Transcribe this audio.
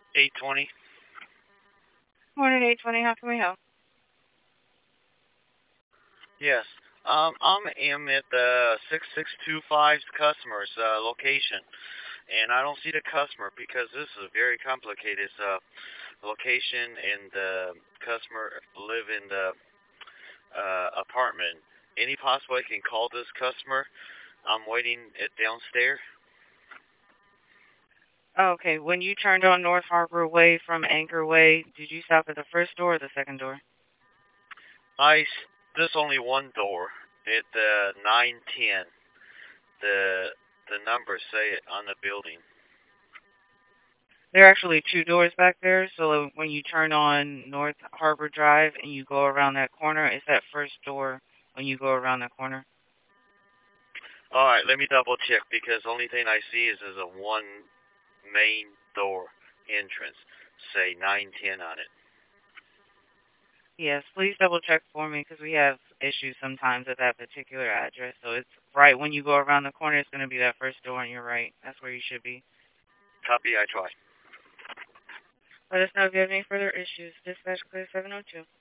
820. Morning, 820. How can we help? Yes. I'm at the 6625's customer's location, and I don't see the customer because this is a very complicated location, and the customer live in the apartment. Any possible I can call this customer? I'm waiting at downstairs. Oh, okay. When you turned on North Harbor Way from Anchor Way, did you stop at the first door or the second door? There's only one door at the 910. The the numbers say it on the building. There are actually two doors back there, so when you turn on North Harbor Drive and you go around that corner, it's that first door when you go around that corner. All right, let me double check because the only thing I see is there's a one main door entrance, say 910 on it. Yes, please double check for me because we have issues sometimes at that particular address. So it's right when you go around the corner, it's going to be that first door on your right. That's where you should be. Copy, I try. Let us know if you have any further issues. Dispatch clear 702.